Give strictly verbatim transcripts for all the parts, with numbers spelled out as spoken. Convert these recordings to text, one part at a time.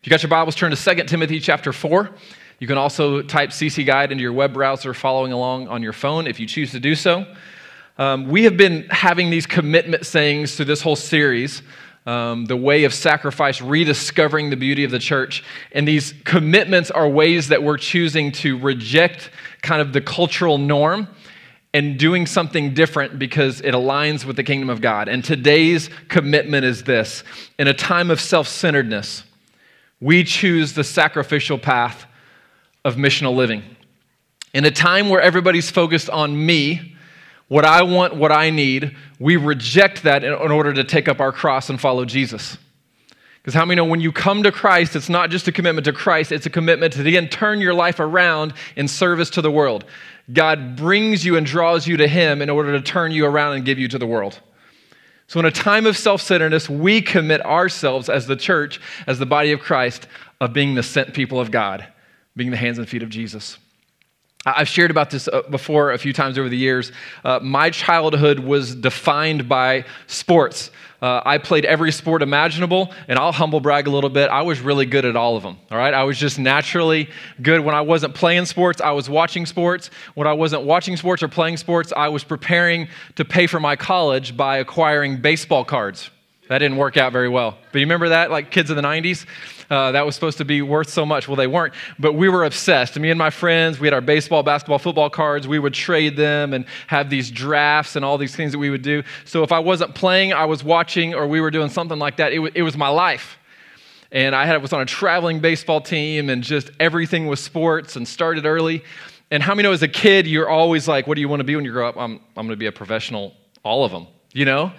If you got your Bibles, turn to Second Timothy chapter four. You can also type C C Guide into your web browser following along on your phone if you choose to do so. Um, we have been having these commitment sayings through this whole series, um, the way of sacrifice, rediscovering the beauty of the church. And these commitments are ways that we're choosing to reject kind of the cultural norm and doing something different because it aligns with the kingdom of God. And today's commitment is this: in a time of self-centeredness, we choose the sacrificial path of missional living. In a time where everybody's focused on me, what I want, what I need, we reject that in order to take up our cross and follow Jesus. Because how many know when you come to Christ, it's not just a commitment to Christ, it's a commitment to again turn your life around in service to the world. God brings you and draws you to Him in order to turn you around and give you to the world. So in a time of self-centeredness, we commit ourselves as the church, as the body of Christ, of being the sent people of God, being the hands and feet of Jesus. I've shared about this before a few times over the years. Uh, my childhood was defined by sports. Uh, I played every sport imaginable, and I'll humble brag a little bit. I was really good at all of them, all right? I was just naturally good. When I wasn't playing sports, I was watching sports. When I wasn't watching sports or playing sports, I was preparing to pay for my college by acquiring baseball cards. That didn't work out very well. But you remember that, like kids of the nineties? Uh, that was supposed to be worth so much. Well, they weren't. But we were obsessed. Me and my friends, we had our baseball, basketball, football cards. We would trade them and have these drafts and all these things that we would do. So if I wasn't playing, I was watching, or we were doing something like that. It, w- it was my life. And I had was on a traveling baseball team, and just everything was sports, and started early. And how many know as a kid, you're always like, what do you want to be when you grow up? I'm, I'm going to be a professional, all of them, you know?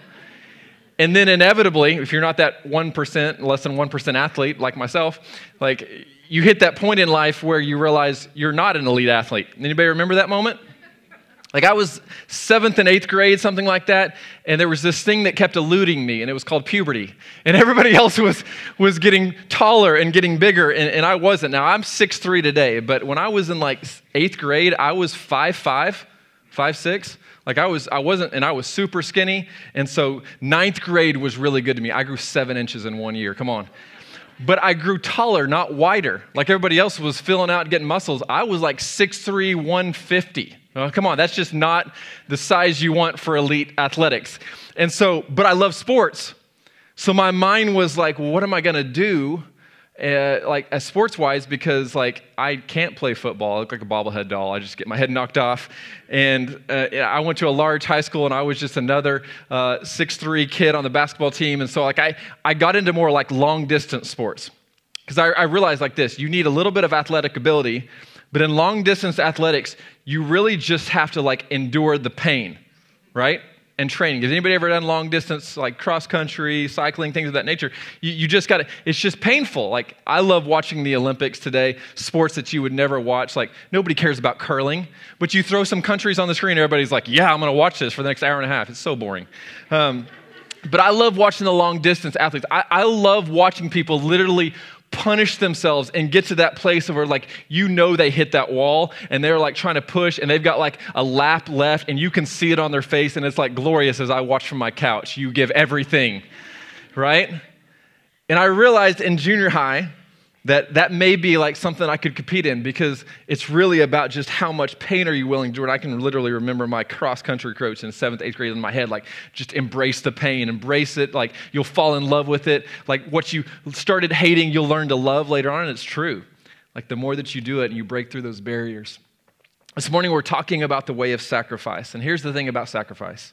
And then inevitably, if you're not that one percent, less than one percent athlete like myself, like you hit that point in life where you realize you're not an elite athlete. Anybody remember that moment? Like I was seventh and eighth grade, something like that, and there was this thing that kept eluding me, and it was called puberty. And everybody else was was getting taller and getting bigger, and, and I wasn't. Now, I'm six three today, but when I was in like eighth grade, I was five five, five six. Like I was, I wasn't, and I was super skinny, and so ninth grade was really good to me. I grew seven inches in one year, come on. But I grew taller, not wider. Like everybody else was filling out and getting muscles. I was like six three, one fifty. Oh, come on, that's just not the size you want for elite athletics. And so, but I love sports. So my mind was like, well, what am I gonna do? Uh, like as sports-wise, because like I can't play football. I look like a bobblehead doll. I just get my head knocked off. And uh, I went to a large high school, and I was just another uh, six three kid on the basketball team. And so like I, I got into more like long-distance sports, because I, I realized like this: you need a little bit of athletic ability, but in long-distance athletics, you really just have to like endure the pain, right? And training. Has anybody ever done long distance, like cross country, cycling, things of that nature? You, you just got to, it's just painful. Like I love watching the Olympics today, sports that you would never watch. Like nobody cares about curling, but you throw some countries on the screen, everybody's like, yeah, I'm going to watch this for the next hour and a half. It's so boring. Um, but I love watching the long distance athletes. I, I love watching people literally punish themselves and get to that place where like, you know, they hit that wall and they're like trying to push, and they've got like a lap left, and you can see it on their face, and it's like glorious as I watch from my couch. You give everything, right? And I realized in junior high that that may be like something I could compete in, because it's really about just how much pain are you willing to do. And I can literally remember my cross-country coach in seventh, eighth grade in my head, like, just embrace the pain, embrace it, like, you'll fall in love with it. Like, what you started hating, you'll learn to love later on, and it's true. Like, the more that you do it and you break through those barriers. This morning, we're talking about the way of sacrifice, and here's the thing about sacrifice.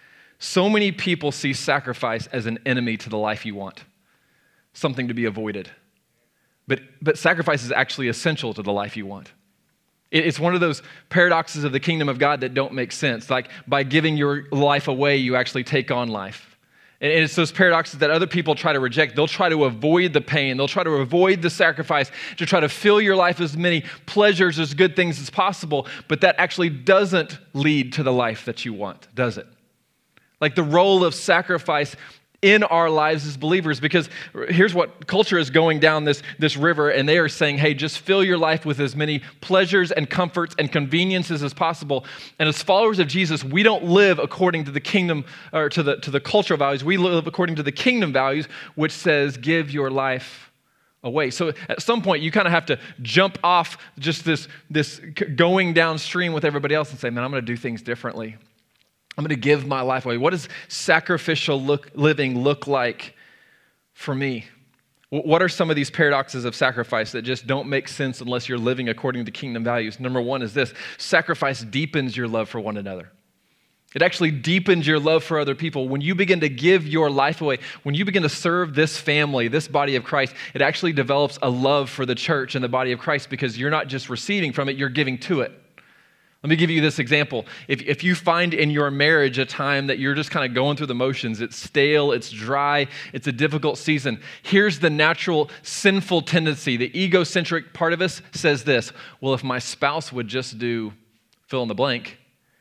So many people see sacrifice as an enemy to the life you want, something to be avoided. But, but sacrifice is actually essential to the life you want. It, it's one of those paradoxes of the kingdom of God that don't make sense. Like by giving your life away, you actually take on life. And it's those paradoxes that other people try to reject. They'll try to avoid the pain. They'll try to avoid the sacrifice to try to fill your life as many pleasures, as good things as possible. But that actually doesn't lead to the life that you want, does it? Like the role of sacrifice in our lives as believers, because here's what culture is going down this, this river, and they are saying, hey, just fill your life with as many pleasures and comforts and conveniences as possible. And as followers of Jesus, we don't live according to the kingdom or to the to the cultural values. We live according to the kingdom values, which says, give your life away. So at some point, you kind of have to jump off just this, this going downstream with everybody else and say, man, I'm going to do things differently. I'm going to give my life away. What does sacrificial look, living look like for me? What are some of these paradoxes of sacrifice that just don't make sense unless you're living according to kingdom values? Number one is this: sacrifice deepens your love for one another. It actually deepens your love for other people. When you begin to give your life away, when you begin to serve this family, this body of Christ, it actually develops a love for the church and the body of Christ, because you're not just receiving from it, you're giving to it. Let me give you this example. If, if you find in your marriage a time that you're just kind of going through the motions, it's stale, it's dry, it's a difficult season, here's the natural sinful tendency. The egocentric part of us says this: well, if my spouse would just do fill in the blank,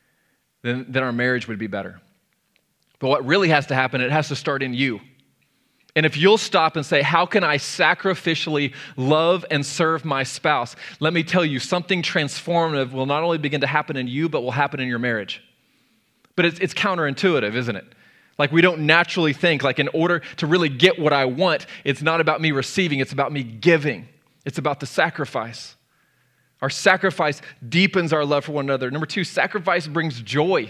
then, then our marriage would be better. But what really has to happen, it has to start in you. And if you'll stop and say, how can I sacrificially love and serve my spouse? Let me tell you, something transformative will not only begin to happen in you, but will happen in your marriage. But it's, it's counterintuitive, isn't it? Like, we don't naturally think, like, in order to really get what I want, it's not about me receiving, it's about me giving. It's about the sacrifice. Our sacrifice deepens our love for one another. Number two, sacrifice brings joy.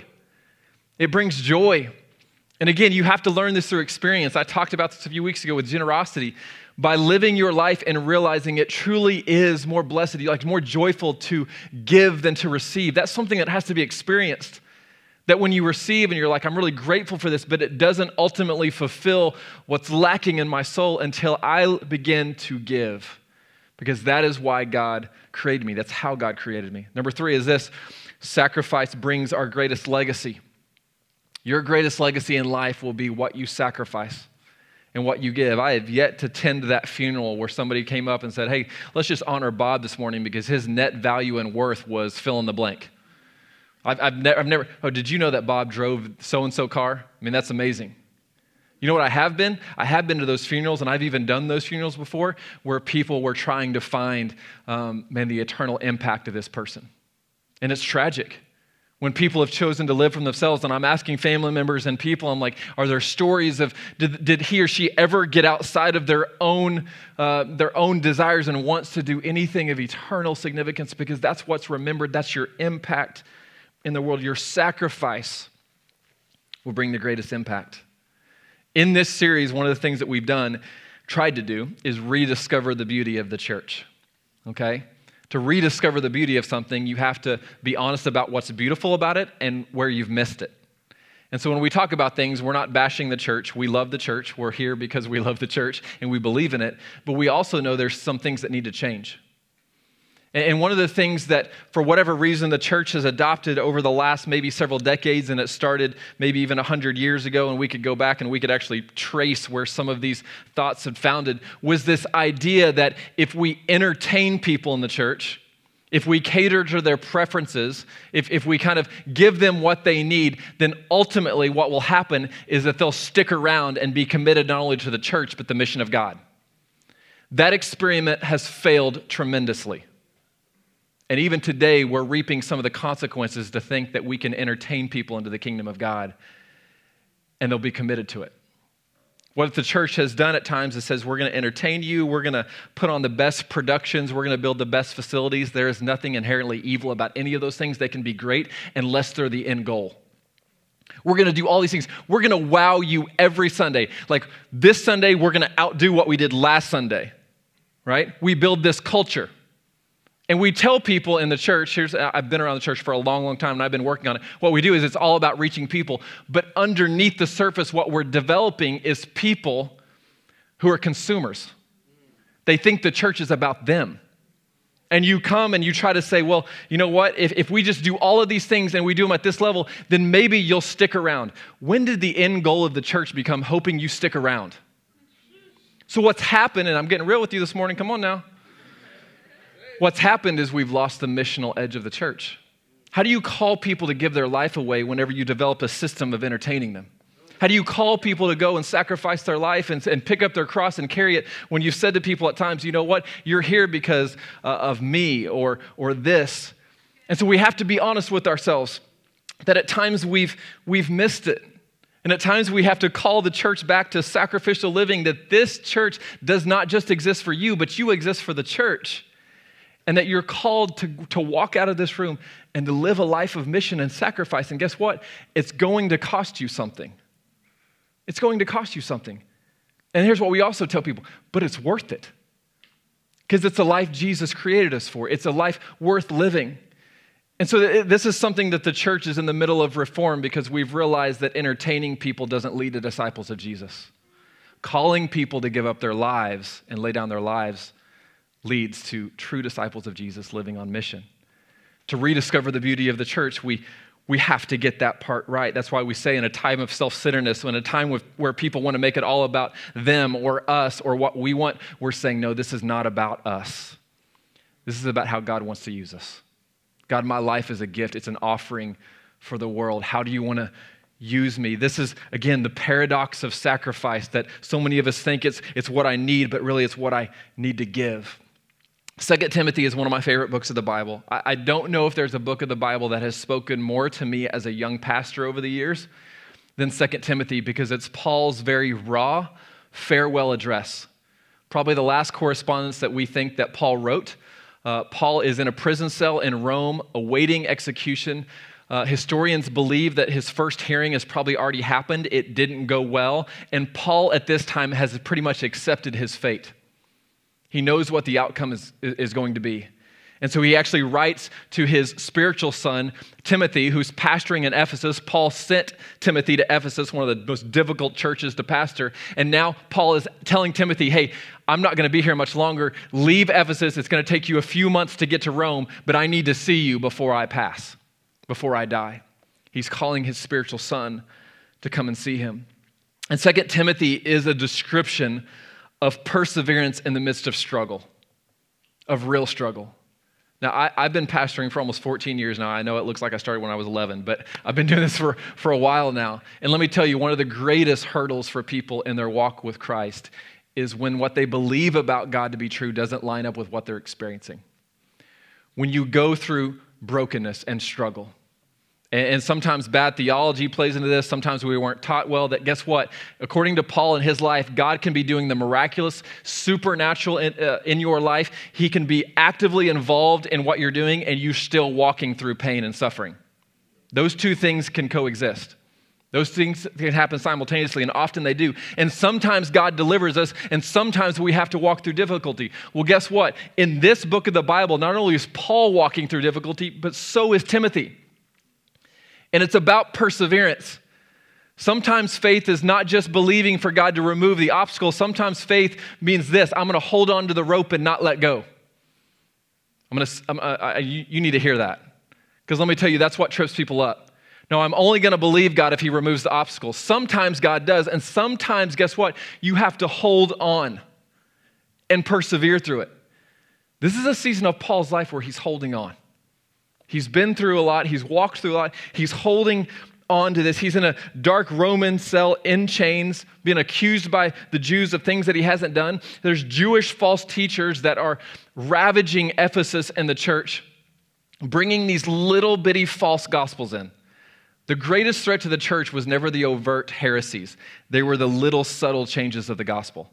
It brings joy. And again, you have to learn this through experience. I talked about this a few weeks ago with generosity. By living your life and realizing it truly is more blessed, like more joyful to give than to receive. That's something that has to be experienced. That when you receive and you're like, I'm really grateful for this, but it doesn't ultimately fulfill what's lacking in my soul until I begin to give. Because that is why God created me. That's how God created me. Number three is this: sacrifice brings our greatest legacy. Your greatest legacy in life will be what you sacrifice and what you give. I have yet to tend to that funeral where somebody came up and said, hey, let's just honor Bob this morning because his net value and worth was fill in the blank. I've, I've, ne- I've never, oh, did you know that Bob drove so-and-so car? I mean, that's amazing. You know what I have been? I have been to those funerals, and I've even done those funerals before, where people were trying to find, um, man, the eternal impact of this person. And it's tragic. When people have chosen to live from themselves, and I'm asking family members and people, I'm like, are there stories of, did, did he or she ever get outside of their own, uh, their own desires and wants to do anything of eternal significance? Because that's what's remembered. That's your impact in the world. Your sacrifice will bring the greatest impact. In this series, one of the things that we've done, tried to do, is rediscover the beauty of the church, okay? To rediscover the beauty of something, you have to be honest about what's beautiful about it and where you've missed it. And so when we talk about things, we're not bashing the church. We love the church. We're here because we love the church and we believe in it. But we also know there's some things that need to change. And one of the things that, for whatever reason, the church has adopted over the last maybe several decades, and it started maybe even one hundred years ago, and we could go back and we could actually trace where some of these thoughts had founded, was this idea that if we entertain people in the church, if we cater to their preferences, if, if we kind of give them what they need, then ultimately what will happen is that they'll stick around and be committed not only to the church, but the mission of God. That experiment has failed tremendously. And even today, we're reaping some of the consequences to think that we can entertain people into the kingdom of God and they'll be committed to it. What the church has done at times is says, we're going to entertain you, we're going to put on the best productions, we're going to build the best facilities. There is nothing inherently evil about any of those things. They can be great unless they're the end goal. We're going to do all these things. We're going to wow you every Sunday. Like this Sunday, we're going to outdo what we did last Sunday, right? We build this culture. And we tell people in the church, here's, I've been around the church for a long, long time, and I've been working on it. What we do is it's all about reaching people. But underneath the surface, what we're developing is people who are consumers. They think the church is about them. And you come and you try to say, well, you know what? If, if we just do all of these things and we do them at this level, then maybe you'll stick around. When did the end goal of the church become hoping you stick around? So what's happened, and I'm getting real with you this morning, come on now. What's happened is we've lost the missional edge of the church. How do you call people to give their life away whenever you develop a system of entertaining them? How do you call people to go and sacrifice their life and, and pick up their cross and carry it when you've said to people at times, you know what, you're here because uh, of me or, or this. And so we have to be honest with ourselves that at times we've, we've missed it. And at times we have to call the church back to sacrificial living, that this church does not just exist for you, but you exist for the church. And that you're called to, to walk out of this room and to live a life of mission and sacrifice. And guess what? It's going to cost you something. It's going to cost you something. And here's what we also tell people, but it's worth it. Because it's a life Jesus created us for. It's a life worth living. And so this is something that the church is in the middle of reform, because we've realized that entertaining people doesn't lead to disciples of Jesus. Calling people to give up their lives and lay down their lives leads to true disciples of Jesus living on mission. To rediscover the beauty of the church, we, we have to get that part right. That's why we say in a time of self-centeredness, in a time with, where people want to make it all about them or us or what we want, we're saying, no, this is not about us. This is about how God wants to use us. God, my life is a gift. It's an offering for the world. How do you want to use me? This is, again, the paradox of sacrifice, that so many of us think it's, it's what I need, but really it's what I need to give. Second Timothy is one of my favorite books of the Bible. I, I don't know if there's a book of the Bible that has spoken more to me as a young pastor over the years than Second Timothy, because it's Paul's very raw farewell address. Probably the last correspondence that we think that Paul wrote. Uh, Paul is in a prison cell in Rome awaiting execution. Uh, historians believe that his first hearing has probably already happened. It didn't go well. And Paul at this time has pretty much accepted his fate. He knows what the outcome is, is going to be. And so he actually writes to his spiritual son, Timothy, who's pastoring in Ephesus. Paul sent Timothy to Ephesus, one of the most difficult churches to pastor. And now Paul is telling Timothy, hey, I'm not going to be here much longer. Leave Ephesus. It's going to take you a few months to get to Rome, but I need to see you before I pass, before I die. He's calling his spiritual son to come and see him. And Second Timothy is a description of perseverance in the midst of struggle, of real struggle. Now, I, I've been pastoring for almost fourteen years now. I know it looks like I started when I was eleven, but I've been doing this for, for a while now. And let me tell you, one of the greatest hurdles for people in their walk with Christ is when what they believe about God to be true doesn't line up with what they're experiencing. When you go through brokenness and struggle, and, and sometimes bad theology plays into this, sometimes we weren't taught well, that guess what? According to Paul in his life, God can be doing the miraculous, supernatural in, uh, in your life. He can be actively involved in what you're doing, and you're still walking through pain and suffering. Those two things can coexist. Those things can happen simultaneously, and often they do. And sometimes God delivers us, and sometimes we have to walk through difficulty. Well, guess what? In this book of the Bible, not only is Paul walking through difficulty, but so is Timothy. And it's about perseverance. Sometimes faith is not just believing for God to remove the obstacle. Sometimes faith means this: I'm going to hold on to the rope and not let go. I'm going to. I'm, I, I, you, you need to hear that, because let me tell you, that's what trips people up. No, I'm only going to believe God if he removes the obstacles. Sometimes God does, and sometimes, guess what? You have to hold on and persevere through it. This is a season of Paul's life where he's holding on. He's been through a lot. He's walked through a lot. He's holding on to this. He's in a dark Roman cell in chains, being accused by the Jews of things that he hasn't done. There's Jewish false teachers that are ravaging Ephesus and the church, bringing these little bitty false gospels in. The greatest threat to the church was never the overt heresies. They were the little subtle changes of the gospel.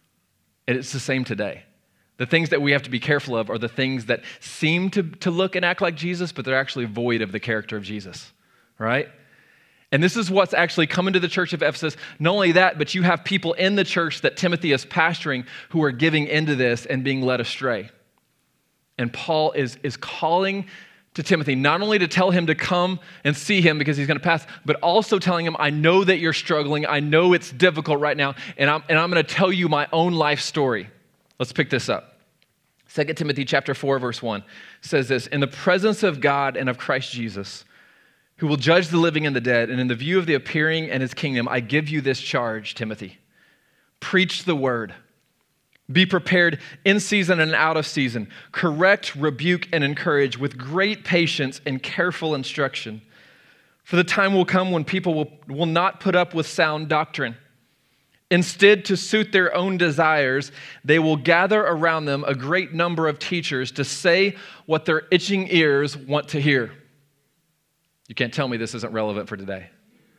And it's the same today. The things that we have to be careful of are the things that seem to, to look and act like Jesus, but they're actually void of the character of Jesus, right? And this is what's actually coming to the church of Ephesus. Not only that, but you have people in the church that Timothy is pastoring who are giving into this and being led astray. And Paul is, is calling to Timothy, not only to tell him to come and see him because he's going to pass, but also telling him, I know that you're struggling. I know it's difficult right now, and I'm, and I'm going to tell you my own life story. Let's pick this up. Second Timothy chapter four, verse one says this: in the presence of God and of Christ Jesus, who will judge the living and the dead, and in the view of the appearing and his kingdom, I give you this charge, Timothy. Preach the word. Be prepared in season and out of season. Correct, rebuke, and encourage with great patience and careful instruction. For the time will come when people will, will not put up with sound doctrine. Instead, to suit their own desires, they will gather around them a great number of teachers to say what their itching ears want to hear. You can't tell me this isn't relevant for today.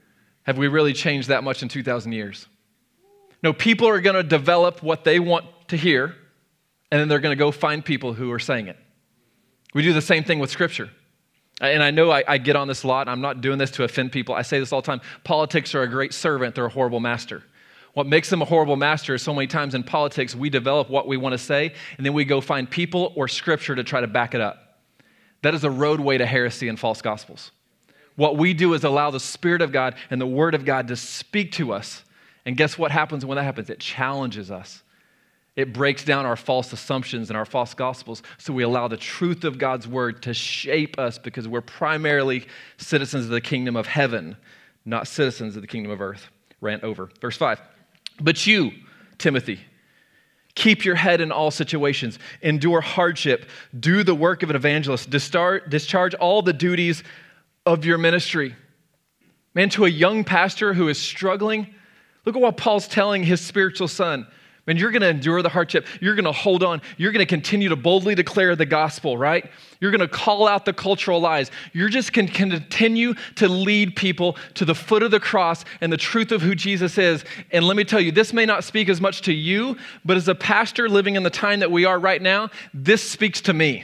Have we really changed that much in two thousand years? No, people are going to develop what they want to hear, and then they're going to go find people who are saying it. We do the same thing with Scripture. And I know I, I get on this a lot, and I'm not doing this to offend people. I say this all the time. Politics are a great servant. They're a horrible master. What makes them a horrible master is so many times in politics, we develop what we want to say, and then we go find people or Scripture to try to back it up. That is a roadway to heresy and false gospels. What we do is allow the Spirit of God and the Word of God to speak to us. And guess what happens when that happens? It challenges us. It breaks down our false assumptions and our false gospels, so we allow the truth of God's Word to shape us because we're primarily citizens of the kingdom of heaven, not citizens of the kingdom of earth. Rant over. Verse five. But you, Timothy, keep your head in all situations, endure hardship, do the work of an evangelist, discharge all the duties of your ministry. Man, to a young pastor who is struggling, look at what Paul's telling his spiritual son. Man, you're going to endure the hardship. You're going to hold on. You're going to continue to boldly declare the gospel, right? You're going to call out the cultural lies. You're just going to continue to lead people to the foot of the cross and the truth of who Jesus is. And let me tell you, this may not speak as much to you, but as a pastor living in the time that we are right now, this speaks to me.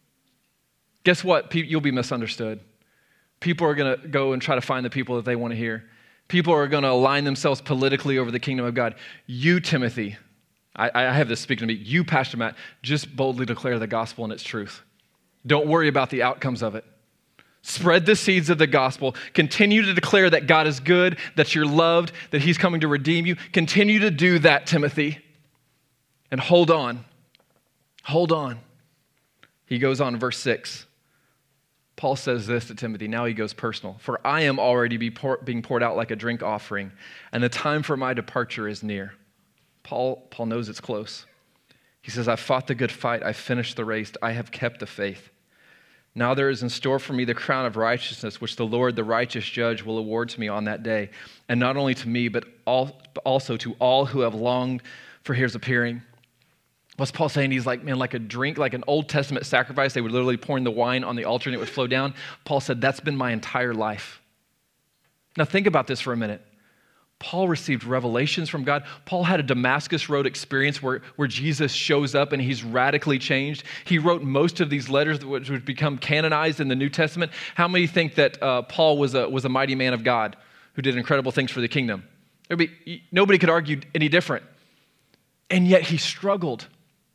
Guess what? You'll be misunderstood. People are going to go and try to find the people that they want to hear. People are going to align themselves politically over the kingdom of God. You, Timothy, I, I have this speaking to me. You, Pastor Matt, just boldly declare the gospel and its truth. Don't worry about the outcomes of it. Spread the seeds of the gospel. Continue to declare that God is good, that you're loved, that he's coming to redeem you. Continue to do that, Timothy. And hold on. Hold on. He goes on, verse six. Paul says this to Timothy. Now he goes personal. For I am already be pour, being poured out like a drink offering, and the time for my departure is near. Paul, Paul knows it's close. He says, I've fought the good fight. I've finished the race. I have kept the faith. Now there is in store for me the crown of righteousness, which the Lord, the righteous judge, will award to me on that day. And not only to me, but also to all who have longed for his appearing. What's Paul saying? He's like, man, like a drink, like an Old Testament sacrifice. They would literally pour in the wine on the altar and it would flow down. Paul said, that's been my entire life. Now think about this for a minute. Paul received revelations from God. Paul had a Damascus Road experience where, where Jesus shows up and he's radically changed. He wrote most of these letters which would become canonized in the New Testament. How many think that uh, Paul was a, was a mighty man of God who did incredible things for the kingdom? Be, nobody could argue any different. And yet he struggled.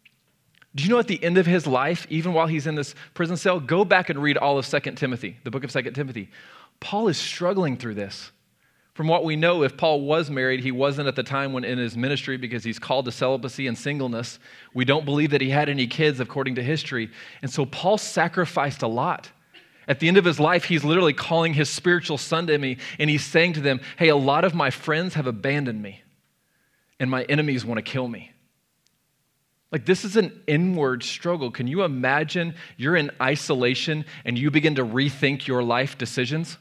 Do you know at the end of his life, even while he's in this prison cell, go back and read all of Second Timothy, the book of Second Timothy. Paul is struggling through this. From what we know, if Paul was married, he wasn't at the time when in his ministry because he's called to celibacy and singleness. We don't believe that he had any kids according to history. And so Paul sacrificed a lot. At the end of his life, he's literally calling his spiritual son to me, and he's saying to them, hey, a lot of my friends have abandoned me, and my enemies want to kill me. Like, this is an inward struggle. Can you imagine you're in isolation and you begin to rethink your life decisions?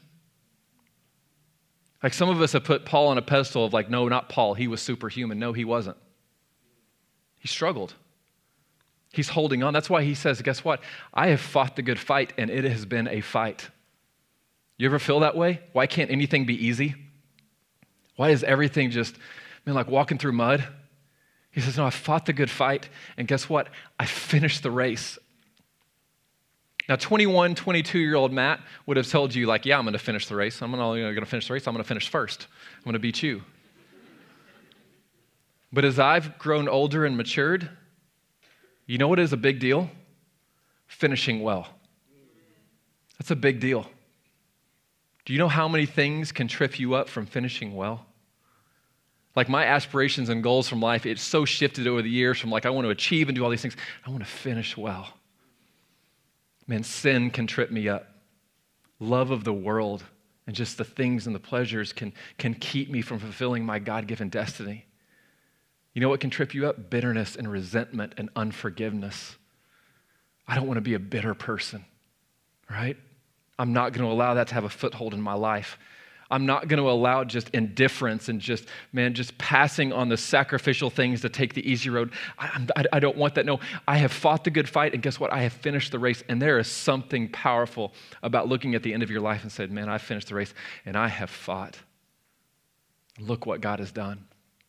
Like, some of us have put Paul on a pedestal of like, no, not Paul. He was superhuman. No, he wasn't. He struggled. He's holding on. That's why he says, guess what? I have fought the good fight, and it has been a fight. You ever feel that way? Why can't anything be easy? Why is everything just, man, like walking through mud? He says, no, I fought the good fight, and guess what? I finished the race. Now, twenty-one, twenty-two-year-old Matt would have told you, like, yeah, I'm going to finish the race. I'm not only going to finish the race, I'm going to finish first. I'm going to beat you. But as I've grown older and matured, you know what is a big deal? Finishing well. That's a big deal. Do you know how many things can trip you up from finishing well? Like my aspirations and goals from life, it's so shifted over the years from like, I want to achieve and do all these things. I want to finish well. Man, sin can trip me up. Love of the world and just the things and the pleasures can, can keep me from fulfilling my God-given destiny. You know what can trip you up? Bitterness and resentment and unforgiveness. I don't want to be a bitter person, right? I'm not going to allow that to have a foothold in my life. I'm not going to allow just indifference and just, man, just passing on the sacrificial things to take the easy road. I, I, I don't want that. No, I have fought the good fight, and guess what? I have finished the race, and there is something powerful about looking at the end of your life and saying, man, I finished the race, and I have fought. Look what God has done.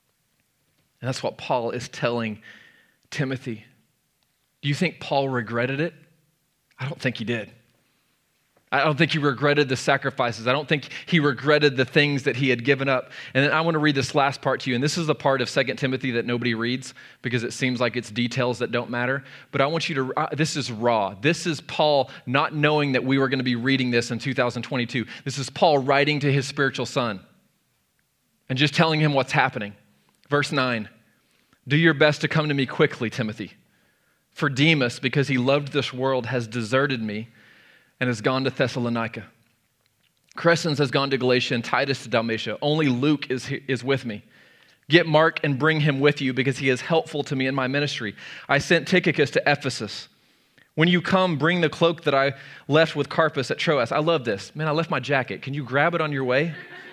And that's what Paul is telling Timothy. Do you think Paul regretted it? I don't think he did. I don't think he regretted the sacrifices. I don't think he regretted the things that he had given up. And then I want to read this last part to you. And this is the part of Second Timothy that nobody reads because it seems like it's details that don't matter. But I want you to, uh, this is raw. This is Paul not knowing that we were going to be reading this in two thousand twenty-two. This is Paul writing to his spiritual son and just telling him what's happening. Verse nine, do your best to come to me quickly, Timothy. For Demas, because he loved this world, has deserted me and has gone to Thessalonica. Crescens has gone to Galatia and Titus to Dalmatia. Only Luke is, is with me. Get Mark and bring him with you because he is helpful to me in my ministry. I sent Tychicus to Ephesus. When you come, bring the cloak that I left with Carpus at Troas. I love this. Man, I left my jacket. Can you grab it on your way?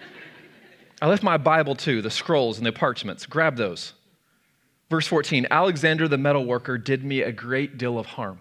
I left my Bible too, the scrolls and the parchments. Grab those. Verse fourteen, Alexander the metal worker did me a great deal of harm.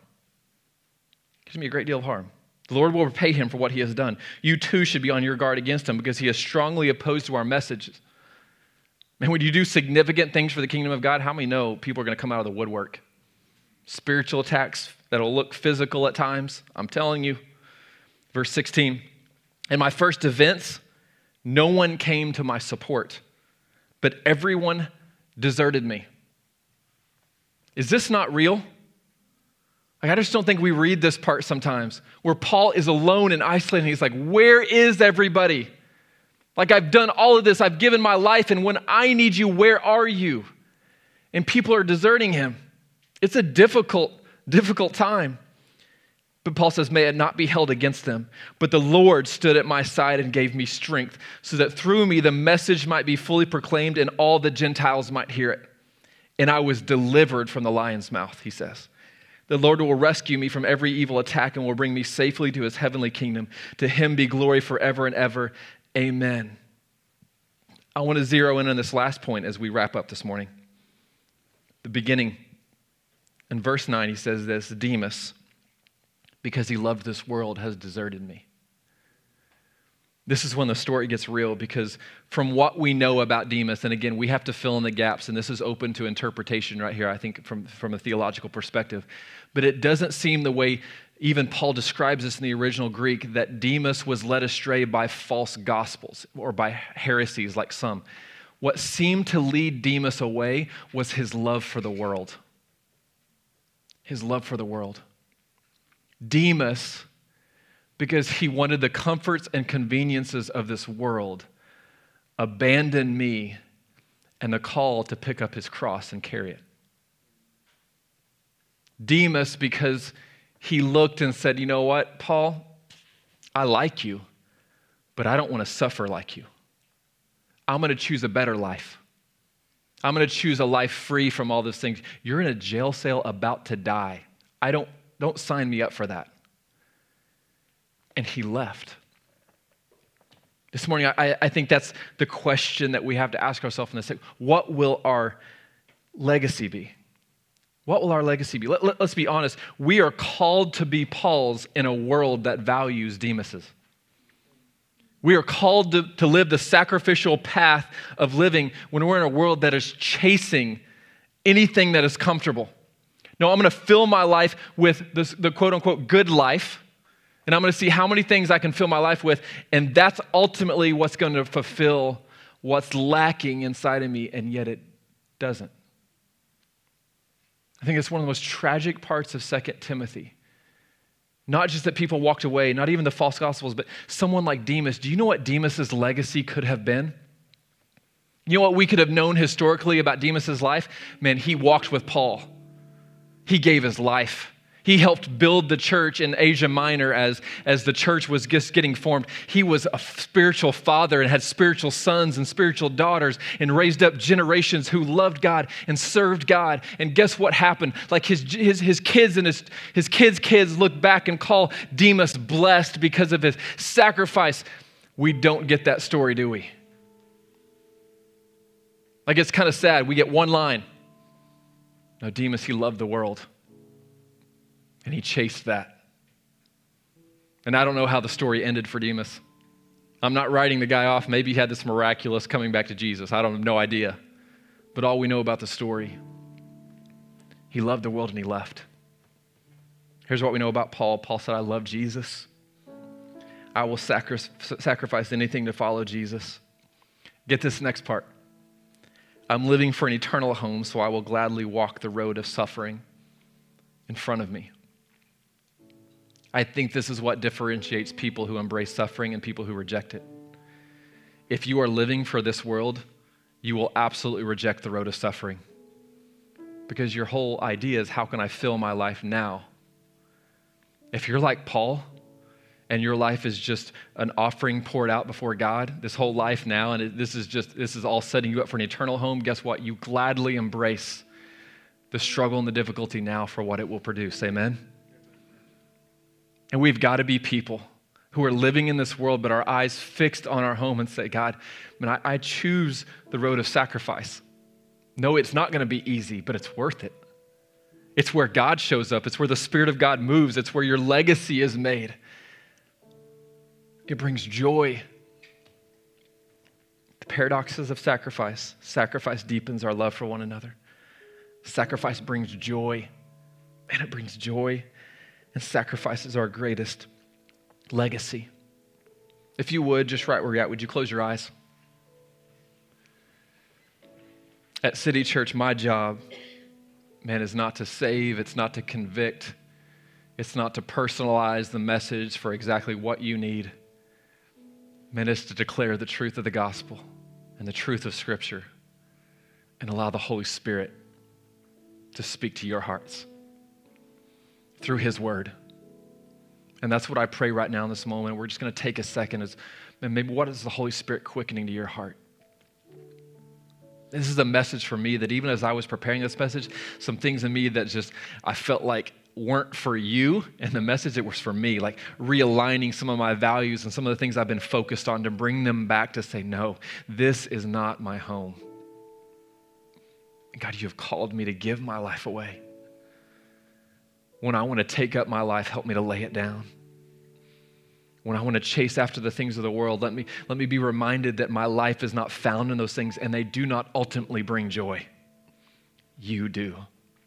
Did me a great deal of harm. The Lord will repay him for what he has done. You too should be on your guard against him because he is strongly opposed to our messages. And when you do significant things for the kingdom of God, how many know people are going to come out of the woodwork? Spiritual attacks that'll look physical at times. I'm telling you. Verse sixteen, in my first events, no one came to my support, but everyone deserted me. Is this not real? Like, I just don't think we read this part sometimes where Paul is alone and isolated. And he's like, where is everybody? Like, I've done all of this. I've given my life. And when I need you, where are you? And people are deserting him. It's a difficult, difficult time. But Paul says, may it not be held against them. But the Lord stood at my side and gave me strength so that through me the message might be fully proclaimed and all the Gentiles might hear it. And I was delivered from the lion's mouth, he says. The Lord will rescue me from every evil attack and will bring me safely to his heavenly kingdom. To him be glory forever and ever. Amen. I want to zero in on this last point as we wrap up this morning. The beginning. In verse nine, he says this, Demas, because he loved this world, has deserted me. This is when the story gets real because from what we know about Demas, and again, we have to fill in the gaps, and this is open to interpretation right here, I think, from, from a theological perspective. But it doesn't seem the way even Paul describes this in the original Greek, that Demas was led astray by false gospels or by heresies like some. What seemed to lead Demas away was his love for the world. His love for the world. Demas, because he wanted the comforts and conveniences of this world, abandoned me and the call to pick up his cross and carry it. Demas, because he looked and said, you know what, Paul, I like you, but I don't want to suffer like you. I'm going to choose a better life. I'm going to choose a life free from all those things. You're in a jail cell about to die. I don't, don't sign me up for that. And he left. This morning, I, I think that's the question that we have to ask ourselves in this. What will our legacy be? What will our legacy be? Let, let, let's be honest. We are called to be Pauls in a world that values Demas's. We are called to, to live the sacrificial path of living when we're in a world that is chasing anything that is comfortable. No, I'm going to fill my life with this, the quote-unquote good life, and I'm going to see how many things I can fill my life with, and that's ultimately what's going to fulfill what's lacking inside of me, and yet it doesn't. I think it's one of the most tragic parts of Second Timothy. Not just that people walked away, not even the false gospels, but someone like Demas. Do you know what Demas's legacy could have been? You know what we could have known historically about Demas's life? Man, he walked with Paul. He gave his life. He helped build the church in Asia Minor as, as the church was just getting formed. He was a spiritual father and had spiritual sons and spiritual daughters and raised up generations who loved God and served God. And guess what happened? Like his, his, his kids and his, his kids' kids look back and call Demas blessed because of his sacrifice. We don't get that story, do we? Like, it's kind of sad. We get one line. No, Demas, he loved the world. And he chased that. And I don't know how the story ended for Demas. I'm not writing the guy off. Maybe he had this miraculous coming back to Jesus. I don't have no idea. But all we know about the story, he loved the world and he left. Here's what we know about Paul. Paul said, I love Jesus. I will sacri- sacrifice anything to follow Jesus. Get this next part. I'm living for an eternal home, so I will gladly walk the road of suffering in front of me. I think this is what differentiates people who embrace suffering and people who reject it. If you are living for this world, you will absolutely reject the road of suffering. Because your whole idea is, how can I fill my life now? If you're like Paul, and your life is just an offering poured out before God, this whole life now, and it, this is just, this is all setting you up for an eternal home, guess what? You gladly embrace the struggle and the difficulty now for what it will produce. Amen? And we've got to be people who are living in this world, but our eyes fixed on our home and say, God, man, I, I choose the road of sacrifice. No, it's not going to be easy, but it's worth it. It's where God shows up. It's where the Spirit of God moves. It's where your legacy is made. It brings joy. The paradoxes of sacrifice. Sacrifice deepens our love for one another. Sacrifice brings joy. Man, it brings joy. And sacrifice is our greatest legacy. If you would, just right where you're at, would you close your eyes? At City Church, my job, man, is not to save. It's not to convict. It's not to personalize the message for exactly what you need. Man, it's to declare the truth of the gospel and the truth of Scripture and allow the Holy Spirit to speak to your hearts through His Word. And that's what I pray right now in this moment. We're just going to take a second. Is, man, maybe what is the Holy Spirit quickening to your heart? This is a message for me that even as I was preparing this message, some things in me that just, I felt like weren't for you, and the message, it was for me, like realigning some of my values and some of the things I've been focused on to bring them back to say, no, this is not my home. And God, you have called me to give my life away. When I want to take up my life, help me to lay it down. When I want to chase after the things of the world, let me, let me be reminded that my life is not found in those things and they do not ultimately bring joy. You do.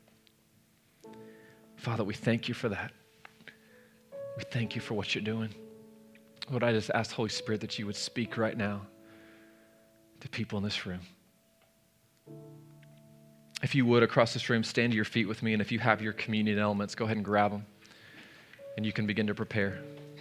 Father, we thank you for that. We thank you for what you're doing. Lord, I just ask, Holy Spirit, that you would speak right now to people in this room. If you would, across this room, stand to your feet with me, and if you have your communion elements, go ahead and grab them, and you can begin to prepare.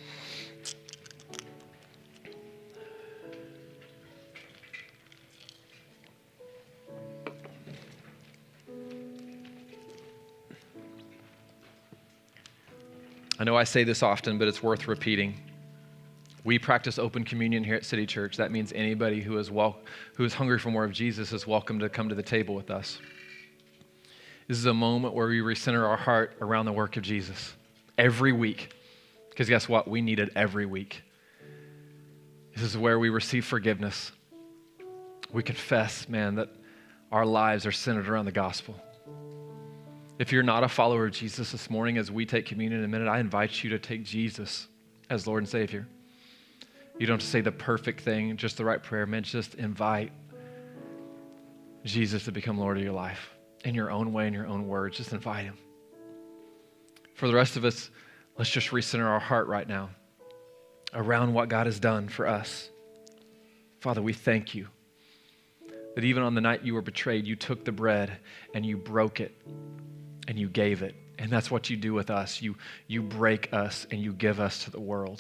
I know I say this often, but it's worth repeating. We practice open communion here at City Church. That means anybody who is wel- who is hungry for more of Jesus is welcome to come to the table with us. This is a moment where we recenter our heart around the work of Jesus every week. Because guess what? We need it every week. This is where we receive forgiveness. We confess, man, that our lives are centered around the gospel. If you're not a follower of Jesus this morning, as we take communion in a minute, I invite you to take Jesus as Lord and Savior. You don't have to say the perfect thing, just the right prayer. Man, just invite Jesus to become Lord of your life in your own way, in your own words. Just invite Him. For the rest of us, let's just recenter our heart right now around what God has done for us. Father, we thank you that even on the night you were betrayed, you took the bread and you broke it and you gave it. And that's what you do with us. You, you break us and you give us to the world.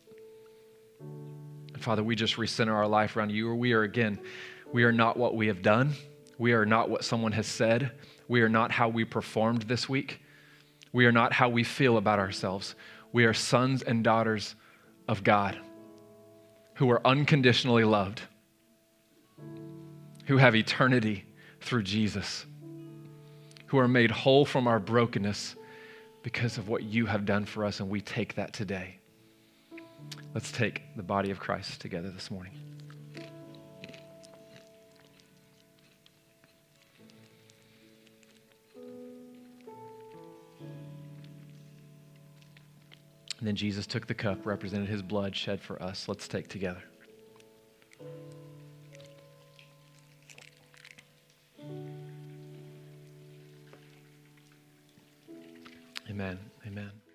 And Father, we just recenter our life around you. We are, again, we are not what we have done. We are not what someone has said. We are not how we performed this week. We are not how we feel about ourselves. We are sons and daughters of God who are unconditionally loved, who have eternity through Jesus, who are made whole from our brokenness because of what you have done for us, and we take that today. Let's take the body of Christ together this morning. And then Jesus took the cup, represented his blood shed for us. Let's take together. Amen. Amen.